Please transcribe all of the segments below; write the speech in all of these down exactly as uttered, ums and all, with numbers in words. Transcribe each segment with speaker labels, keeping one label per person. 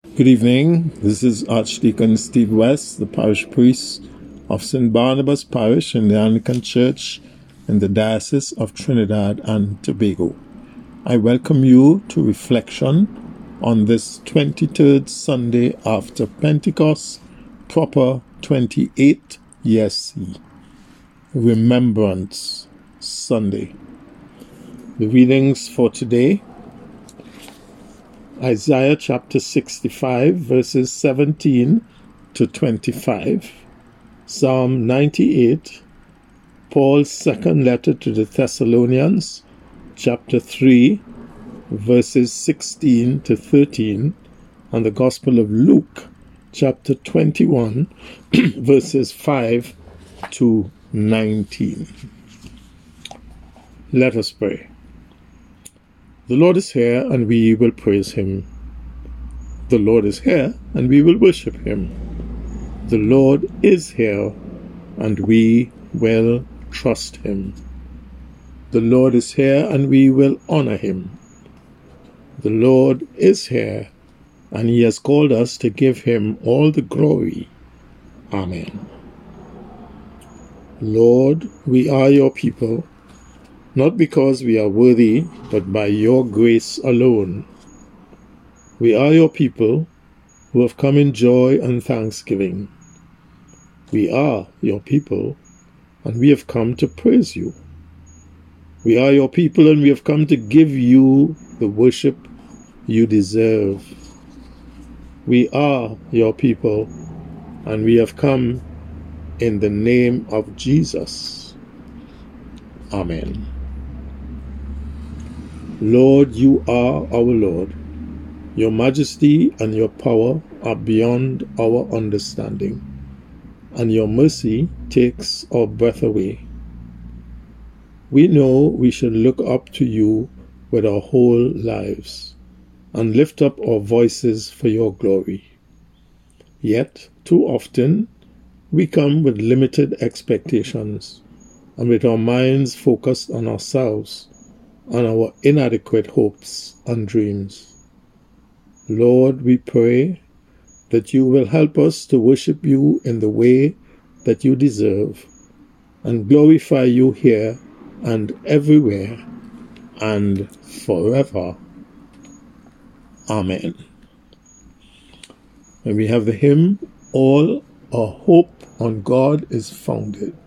Speaker 1: Good evening. This is Archdeacon Steve West, the parish priest of Saint Barnabas Parish in the Anglican Church in the Diocese of Trinidad and Tobago. I welcome you to reflection on this twenty-third Sunday after Pentecost, proper twenty-eight year C, Remembrance Sunday. The readings for today: Isaiah chapter sixty-five, verses seventeen to twenty-five. Psalm ninety-eight, Paul's second letter to the Thessalonians, chapter three, verses sixteen to thirteen, and the Gospel of Luke, chapter twenty-one, verses five to nineteen. Let us pray. The Lord is here, and we will praise him. The Lord is here, and we will worship him. The Lord is here, and we will trust him. The Lord is here, and we will honor him. The Lord is here, and he has called us to give him all the glory. Amen. Lord, we are your people, not because we are worthy, but by your grace alone. We are your people who have come in joy and thanksgiving. We are your people, and we have come to praise you. We are your people, and we have come to give you the worship you deserve. We are your people, and we have come in the name of Jesus. Amen. Lord, you are our Lord. Your majesty and your power are beyond our understanding, and your mercy takes our breath away. We know we should look up to you with our whole lives and lift up our voices for your glory. Yet, too often, we come with limited expectations and with our minds focused on ourselves and our inadequate hopes and dreams. Lord, we pray that you will help us to worship you in the way that you deserve and glorify you here and everywhere and forever. Amen. And we have the hymn, All Our Hope on God is Founded.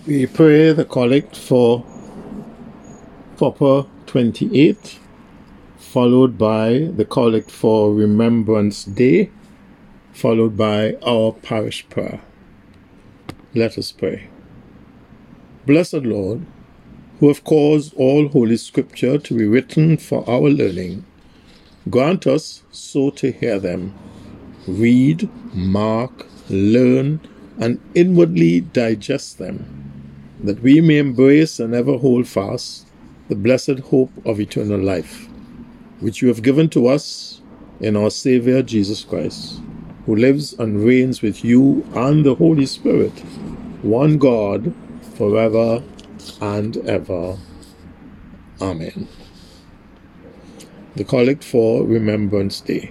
Speaker 1: We pray the collect for Proper twenty-eight, followed by the collect for Remembrance Day, followed by our parish prayer. Let us pray. Blessed Lord, who have caused all Holy Scripture to be written for our learning, grant us so to hear them, read, mark, learn, and inwardly digest them, that we may embrace and ever hold fast the blessed hope of eternal life, which you have given to us in our Saviour Jesus Christ, who lives and reigns with you and the Holy Spirit, one God, forever and ever. Amen. The Collect for Remembrance Day.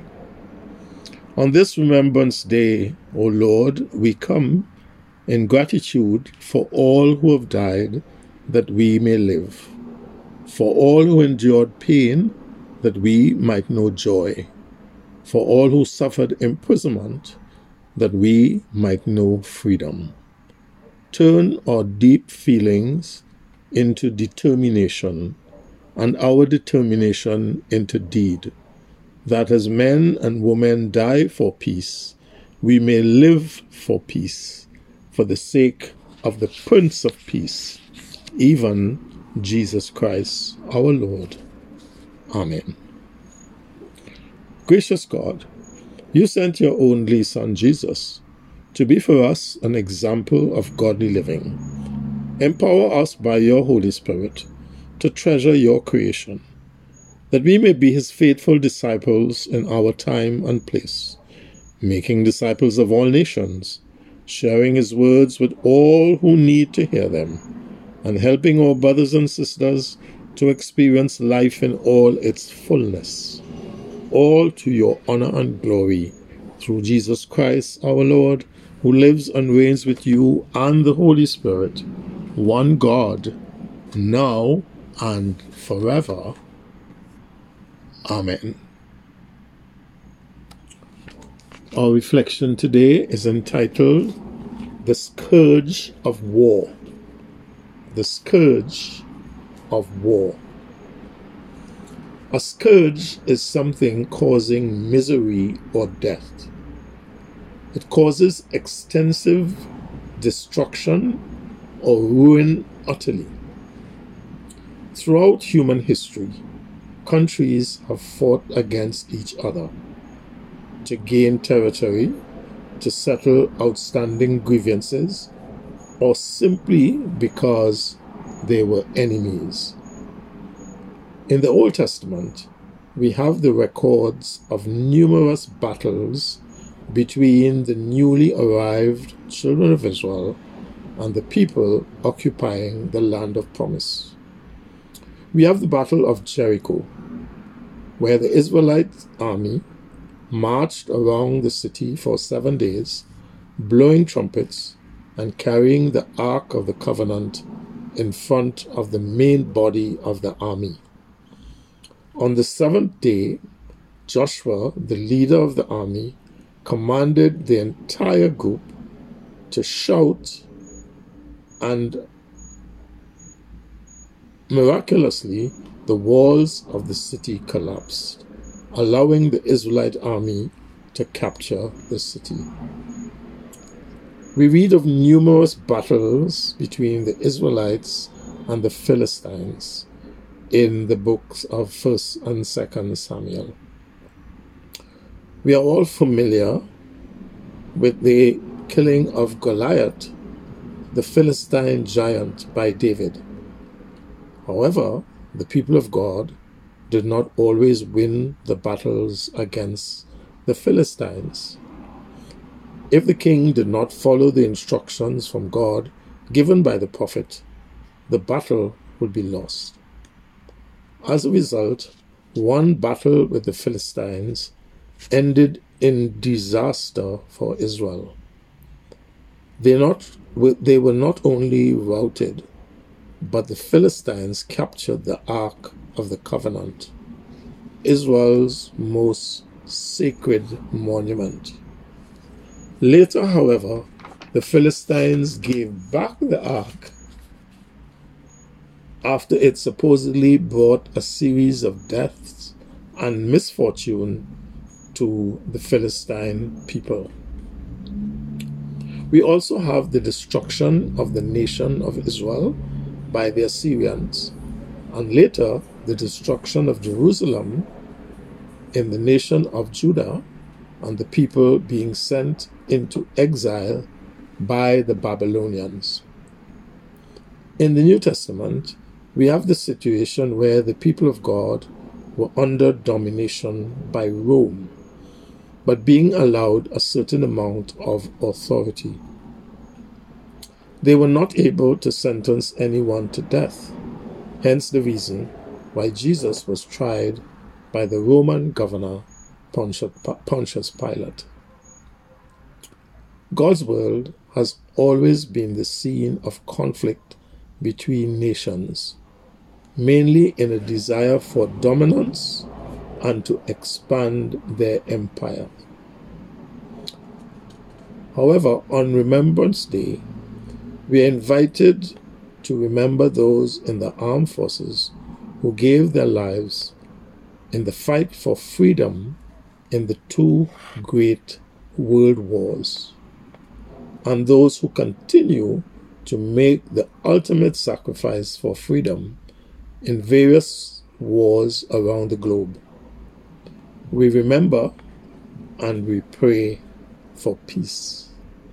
Speaker 1: On this Remembrance Day, O Lord, we come in gratitude for all who have died that we may live, for all who endured pain that we might know joy, for all who suffered imprisonment that we might know freedom. Turn our deep feelings into determination, and our determination into deed, that as men and women die for peace, we may live for peace, for the sake of the Prince of Peace, even Jesus Christ our Lord. Amen. Gracious God, you sent your only Son Jesus to be for us an example of godly living. Empower us by your Holy Spirit to treasure your creation, that we may be his faithful disciples in our time and place, making disciples of all nations, sharing his words with all who need to hear them, and helping our brothers and sisters to experience life in all its fullness, all to your honor and glory, through Jesus Christ our Lord, who lives and reigns with you and the Holy Spirit, one God, now and forever. Amen. Our reflection today is entitled The Scourge of War. The Scourge of War. A scourge is something causing misery or death. It causes extensive destruction or ruin utterly. Throughout human history, countries have fought against each other to gain territory, to settle outstanding grievances, or simply because they were enemies. In the Old Testament, we have the records of numerous battles between the newly arrived children of Israel and the people occupying the land of promise. We have the Battle of Jericho, where the Israelite army marched around the city for seven days, blowing trumpets and carrying the Ark of the Covenant in front of the main body of the army. On the seventh day, Joshua, the leader of the army, commanded the entire group to shout, and miraculously, the walls of the city collapsed, allowing the Israelite army to capture the city. We read of numerous battles between the Israelites and the Philistines in the books of First and Second Samuel. We are all familiar with the killing of Goliath, the Philistine giant, by David. However, the people of God did not always win the battles against the Philistines. If the king did not follow the instructions from God given by the prophet, the battle would be lost. As a result, one battle with the Philistines ended in disaster for Israel. They, not, they were not only routed, but the Philistines captured the Ark of the Covenant, Israel's most sacred monument. Later, however, the Philistines gave back the Ark after it supposedly brought a series of deaths and misfortune to the Philistine people. We also have the destruction of the nation of Israel by the Assyrians, and later the destruction of Jerusalem in the nation of Judah and the people being sent into exile by the Babylonians. In the New Testament, we have the situation where the people of God were under domination by Rome, but being allowed a certain amount of authority. They were not able to sentence anyone to death, hence the reason why Jesus was tried by the Roman governor Pontius Pilate. God's world has always been the scene of conflict between nations, mainly in a desire for dominance and to expand their empire. However, on Remembrance Day, we are invited to remember those in the armed forces who gave their lives in the fight for freedom in the two great world wars, and those who continue to make the ultimate sacrifice for freedom in various wars around the globe. We remember and we pray for peace.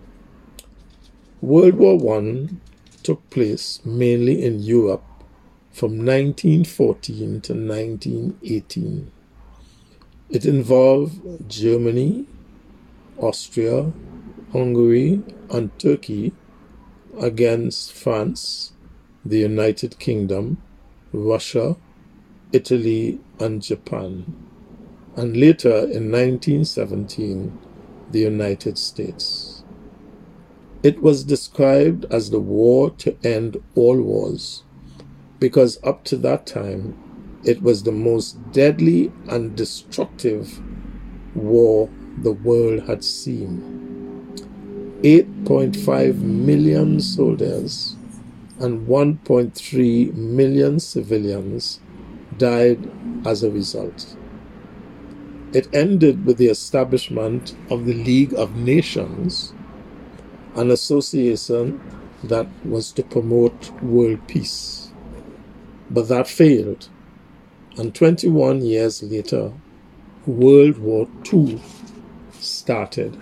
Speaker 1: World War One took place mainly in Europe from nineteen fourteen to nineteen eighteen. It involved Germany, Austria, Hungary, and Turkey against France, the United Kingdom, Russia, Italy, and Japan, and later in nineteen seventeen, the United States. It was described as the war to end all wars, because up to that time, it was the most deadly and destructive war the world had seen. eight point five million soldiers and one point three million civilians died as a result. It ended with the establishment of the League of Nations, an association that was to promote world peace. But that failed, and twenty-one years later, World War Two started.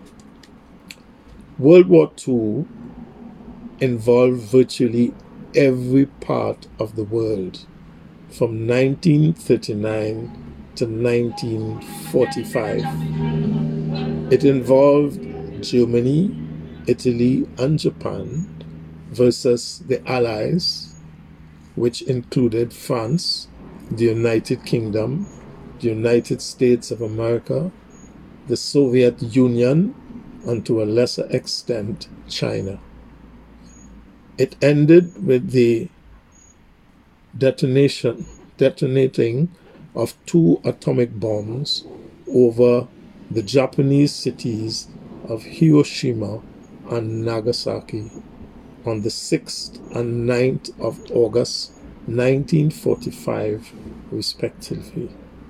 Speaker 1: World War Two involved virtually every part of the world, from nineteen thirty-nine to nineteen forty-five. It involved Germany, Italy, and Japan versus the Allies, which included France, the United Kingdom, the United States of America, the Soviet Union, and to a lesser extent, China. It ended with the detonation, detonating of two atomic bombs over the Japanese cities of Hiroshima and Nagasaki on the sixth and ninth of August nineteen forty-five, respectively.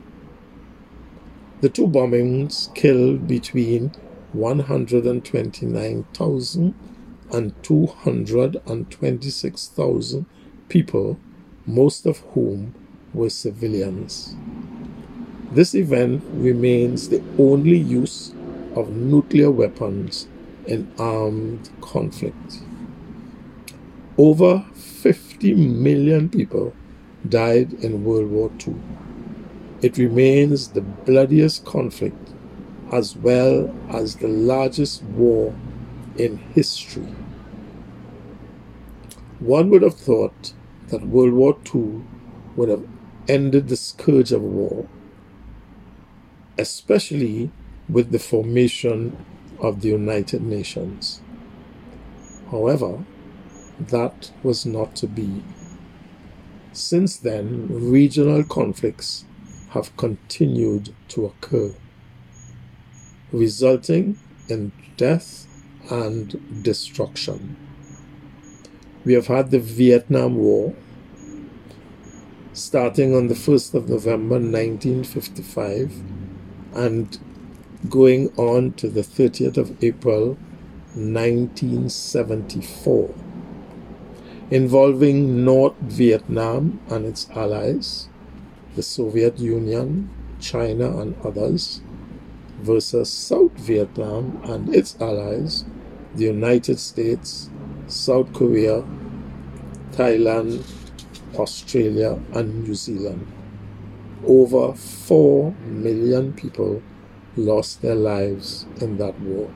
Speaker 1: The two bombings killed between one hundred twenty-nine thousand and two hundred twenty-six thousand people, most of whom were civilians. This event remains the only use of nuclear weapons in armed conflict. Over fifty million people died in World War Two. It remains the bloodiest conflict as well as the largest war in history. One would have thought that World War Two would have ended the scourge of war, especially with the formation of the United Nations. However, that was not to be. Since then, regional conflicts have continued to occur, resulting in death and destruction. We have had the Vietnam War, starting on the first of November nineteen fifty-five and going on to the thirtieth of April nineteen seventy-four, involving North Vietnam and its allies, the Soviet Union, China, and others, versus South Vietnam and its allies, the United States, South Korea, Thailand, Australia, and New Zealand. Over four million people lost their lives in that war.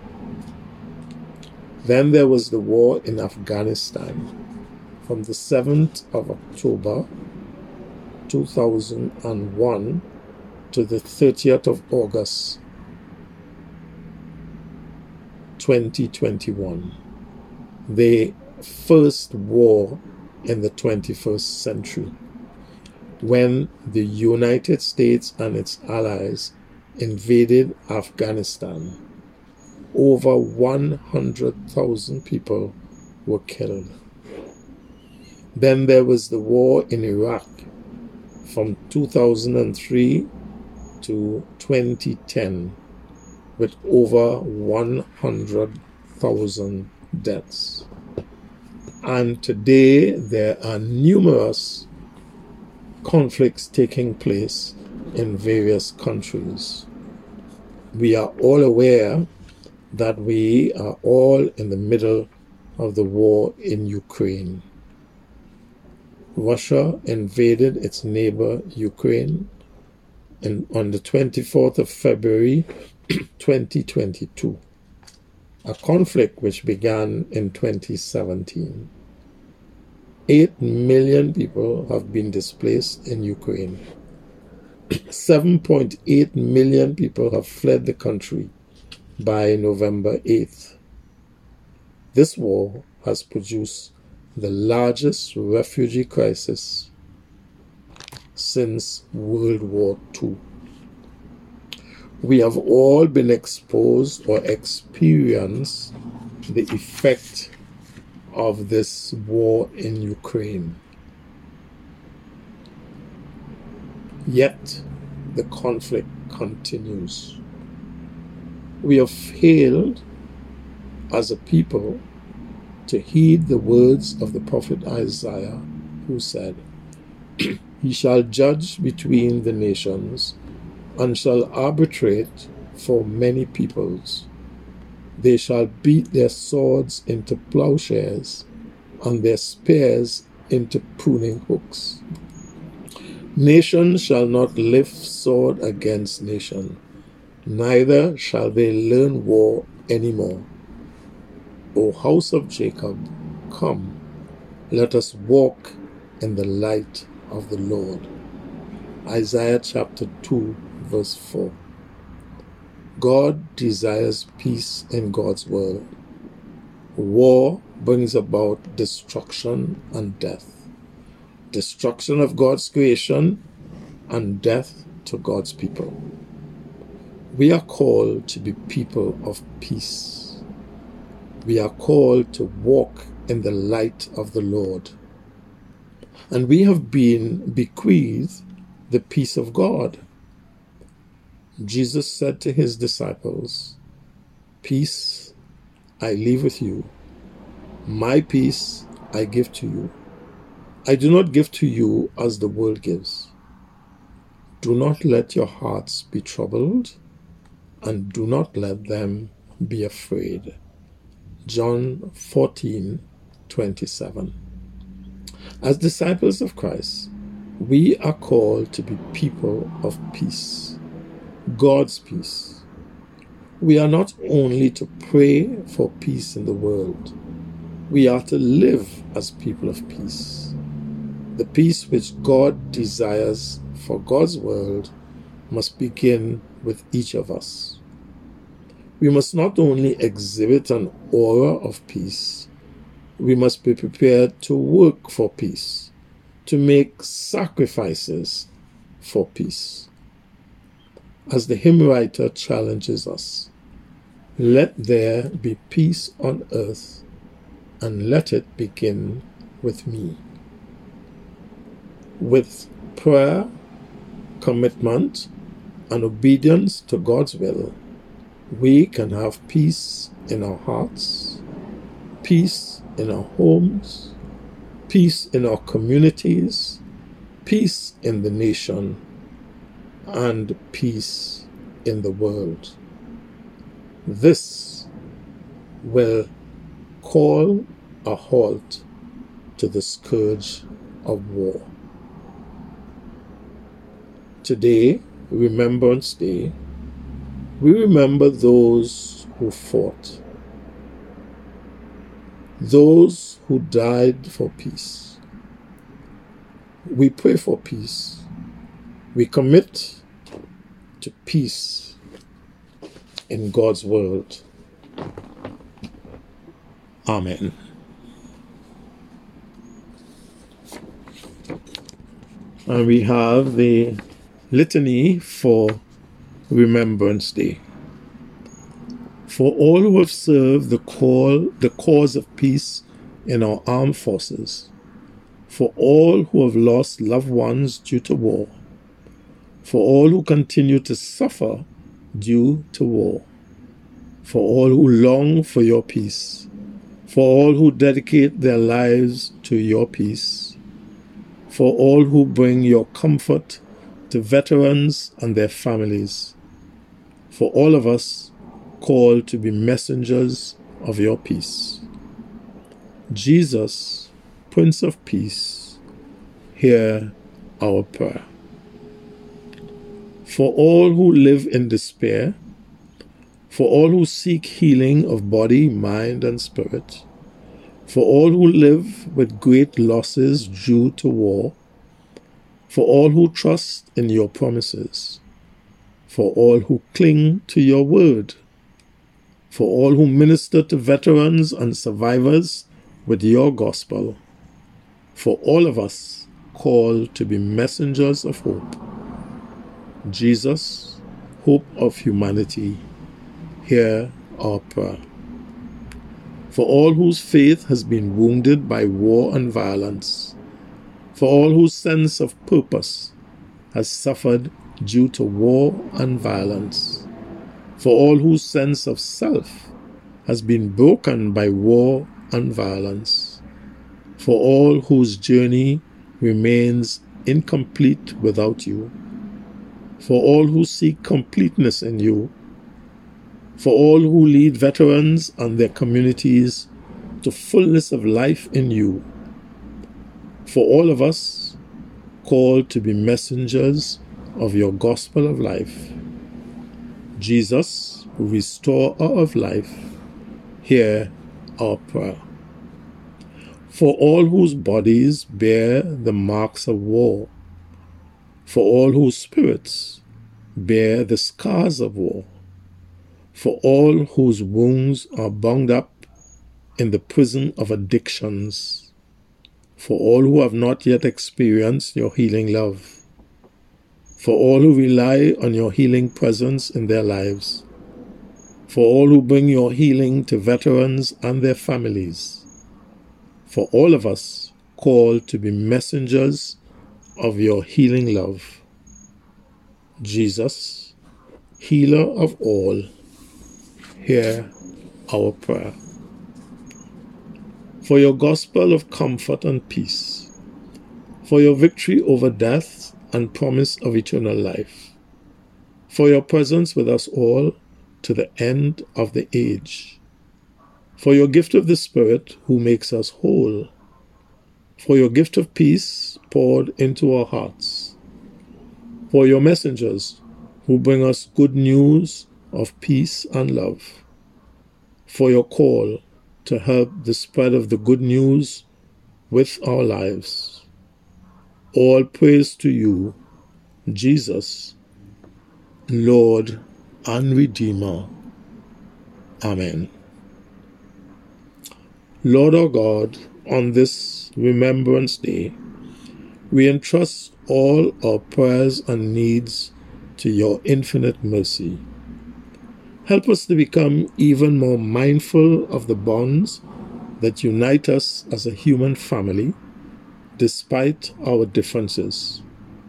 Speaker 1: Then there was the war in Afghanistan from the seventh of October two thousand one to the thirtieth of August twenty twenty-one, the first war in the twenty-first century, when the United States and its allies invaded Afghanistan. Over one hundred thousand people were killed. Then there was the war in Iraq from two thousand three to twenty ten, with over one hundred thousand deaths. And today there are numerous conflicts taking place in various countries. We are all aware that we are all in the middle of the war in Ukraine. Russia invaded its neighbor Ukraine in, on the twenty-fourth of February twenty twenty-two, a conflict which began in twenty seventeen. Eight million people have been displaced in Ukraine. seven point eight million people have fled the country by November eighth. This war has produced the largest refugee crisis since World War Two. We have all been exposed or experienced the effect of this war in Ukraine. Yet the conflict continues. We have failed as a people to heed the words of the prophet Isaiah, who said, "He shall judge between the nations and shall arbitrate for many peoples. They shall beat their swords into plowshares and their spears into pruning hooks. Nation shall not lift sword against nation, neither shall they learn war any more. O house of Jacob, come, let us walk in the light of the Lord." Isaiah chapter two, verse four. God desires peace in God's world. War brings about destruction and death. Destruction of God's creation and death to God's people. We are called to be people of peace. We are called to walk in the light of the Lord. And we have been bequeathed the peace of God. Jesus said to his disciples, "Peace I leave with you. My peace I give to you. I do not give to you as the world gives. Do not let your hearts be troubled, and do not let them be afraid." John fourteen, twenty-seven. As disciples of Christ, we are called to be people of peace. God's peace. We are not only to pray for peace in the world, we are to live as people of peace. The peace which God desires for God's world must begin with each of us. We must not only exhibit an aura of peace, we must be prepared to work for peace, to make sacrifices for peace. As the hymn writer challenges us, let there be peace on earth, and let it begin with me. With prayer, commitment, and obedience to God's will, we can have peace in our hearts, peace in our homes, peace in our communities, peace in the nation, and peace in the world. This will call a halt to the scourge of war. Today, Remembrance Day, we remember those who fought, those who died for peace. We pray for peace. We commit to peace in God's world. Amen. And we have the litany for Remembrance Day. For all who have served the call, the cause of peace in our armed forces, for all who have lost loved ones due to war, for all who continue to suffer due to war, for all who long for your peace, for all who dedicate their lives to your peace, for all who bring your comfort to veterans and their families, for all of us called to be messengers of your peace. Jesus, Prince of Peace, hear our prayer. For all who live in despair, for all who seek healing of body, mind, and spirit, for all who live with great losses due to war, for all who trust in your promises, for all who cling to your word, for all who minister to veterans and survivors with your gospel, for all of us called to be messengers of hope. Jesus, hope of humanity, hear our prayer. For all whose faith has been wounded by war and violence, for all whose sense of purpose has suffered due to war and violence, for all whose sense of self has been broken by war and violence, for all whose journey remains incomplete without you, for all who seek completeness in you, for all who lead veterans and their communities to fullness of life in you, for all of us called to be messengers of your gospel of life. Jesus, restorer of life, hear our prayer. For all whose bodies bear the marks of war, for all whose spirits bear the scars of war, for all whose wounds are bound up in the prison of addictions, for all who have not yet experienced your healing love, for all who rely on your healing presence in their lives, for all who bring your healing to veterans and their families, for all of us called to be messengers of your healing love. Jesus, healer of all, hear our prayer. For your gospel of comfort and peace, for your victory over death and promise of eternal life, for your presence with us all to the end of the age, for your gift of the Spirit who makes us whole, for your gift of peace poured into our hearts, for your messengers who bring us good news of peace and love, for your call to help the spread of the good news with our lives. All praise to you, Jesus, Lord and Redeemer. Amen. Lord our God, on this Remembrance Day, we entrust all our prayers and needs to your infinite mercy. Help us to become even more mindful of the bonds that unite us as a human family, despite our differences.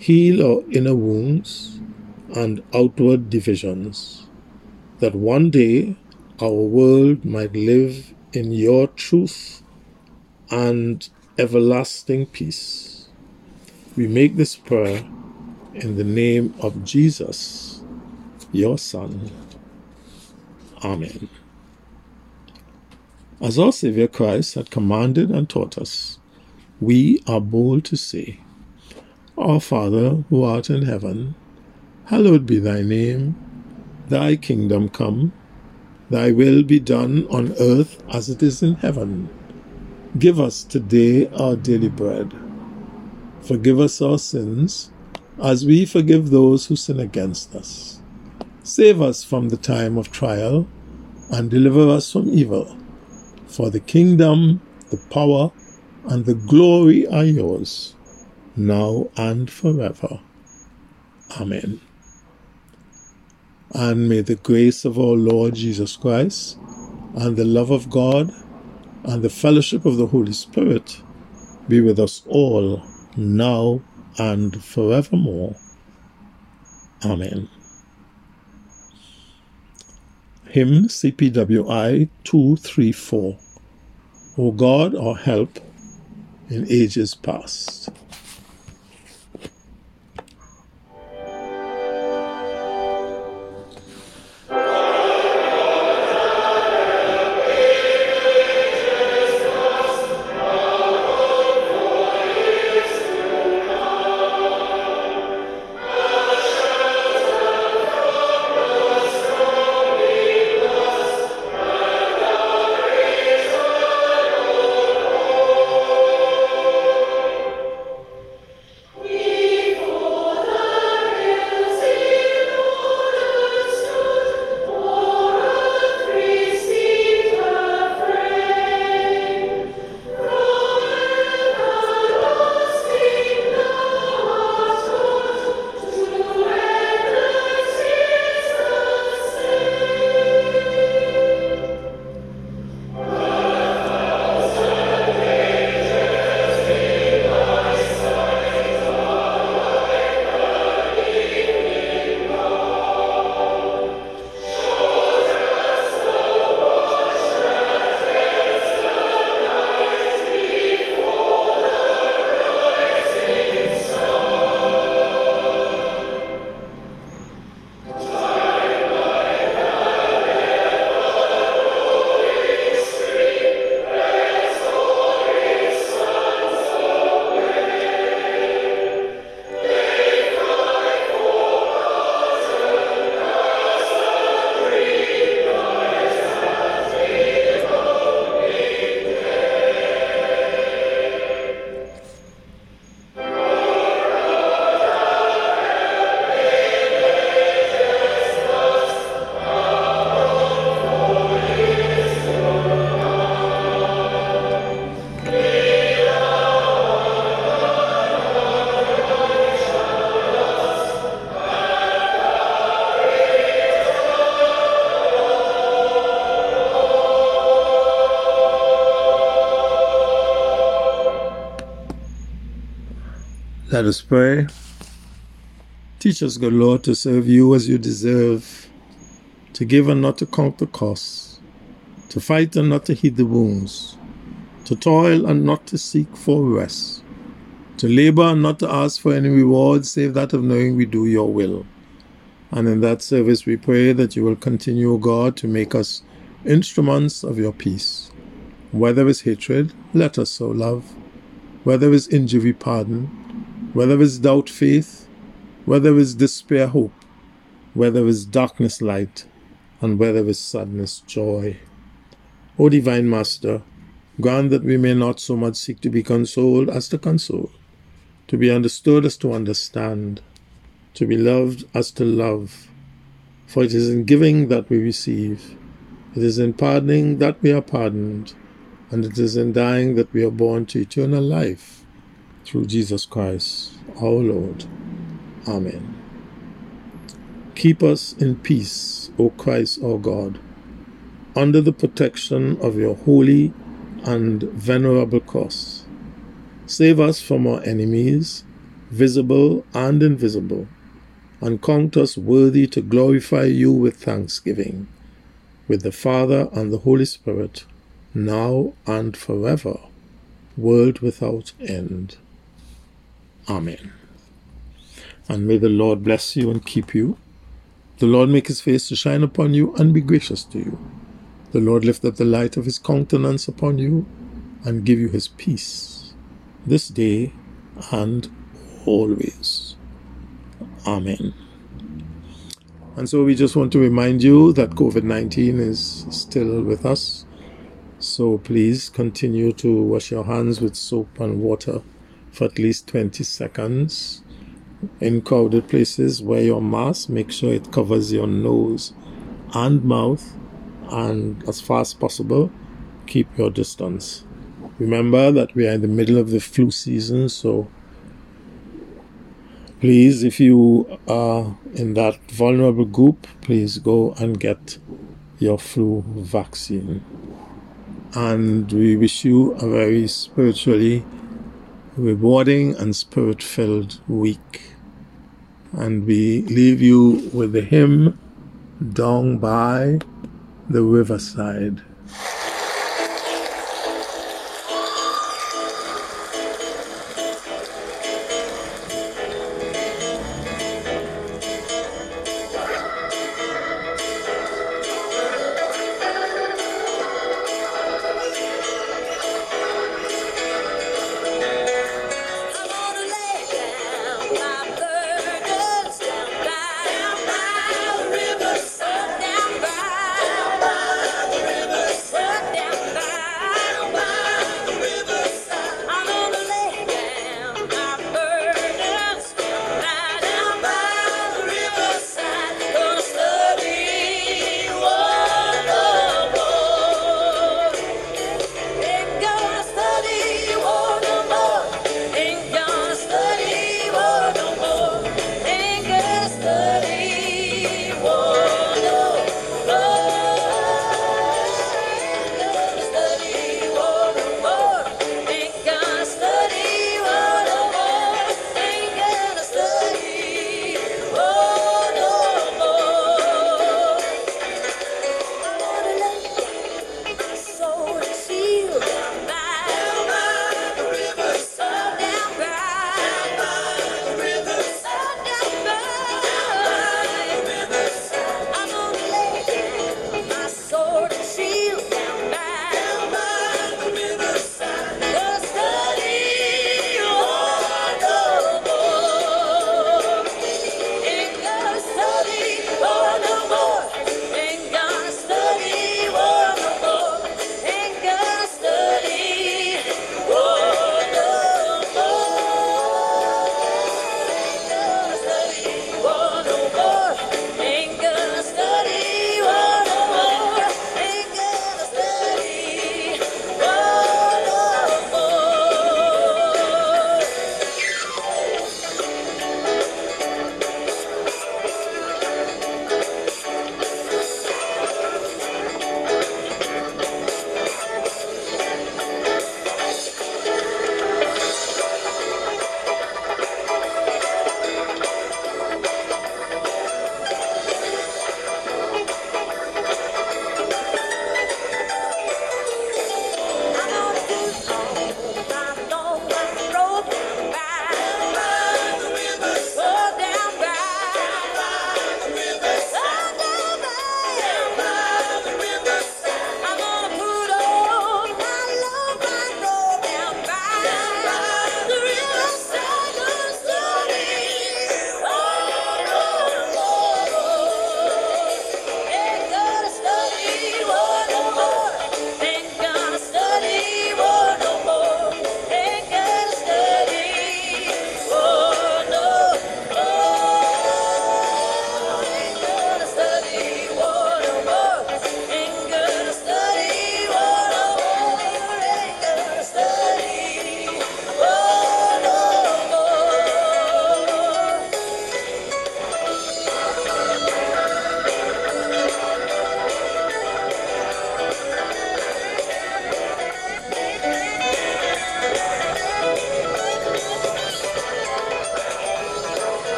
Speaker 1: Heal our inner wounds and outward divisions, that one day our world might live in your truth and everlasting peace. We make this prayer in the name of Jesus, your Son. Amen. As our Savior Christ had commanded and taught us, we are bold to say, Our Father, who art in heaven, hallowed be thy name. Thy kingdom come, thy will be done on earth as it is in heaven. Give us today our daily bread. Forgive us our sins, as we forgive those who sin against us. Save us from the time of trial, and deliver us from evil. For the kingdom, the power, and the glory are yours, now and forever. Amen. And may the grace of our Lord Jesus Christ, and the love of God, and the fellowship of the Holy Spirit be with us all, now and forevermore. Amen. Hymn C P W I two thirty-four. O God, our help in ages past. Let us pray. Teach us, good Lord, to serve you as you deserve, to give and not to count the costs, to fight and not to heed the wounds, to toil and not to seek for rest, to labor and not to ask for any reward save that of knowing we do your will. And in that service we pray that you will continue, O God, to make us instruments of your peace. Whether it's hatred, let us so love. Whether it's injury, pardon. Whether it's doubt, faith. Whether it's despair, hope. Whether it's darkness, light. And whether it's sadness, joy. O Divine Master, grant that we may not so much seek to be consoled as to console, to be understood as to understand, to be loved as to love. For it is in giving that we receive, it is in pardoning that we are pardoned, and it is in dying that we are born to eternal life, through Jesus Christ, our Lord. Amen. Keep us in peace, O Christ our God, under the protection of your holy and venerable cross. Save us from our enemies, visible and invisible, and count us worthy to glorify you with thanksgiving, with the Father and the Holy Spirit, now and forever, world without end. Amen. And may the Lord bless you and keep you. The Lord make his face to shine upon you and be gracious to you. The Lord lift up the light of his countenance upon you and give you his peace, this day and always. Amen. And so we just want to remind you that COVID nineteen is still with us. So please continue to wash your hands with soap and water for at least twenty seconds. In crowded places, wear your mask. Make sure it covers your nose and mouth. And as far as possible, keep your distance. Remember that we are in the middle of the flu season, so please, if you are in that vulnerable group, please go and get your flu vaccine. And we wish you a very spiritually rewarding and spirit-filled week. And we leave you with the hymn, Down by the Riverside.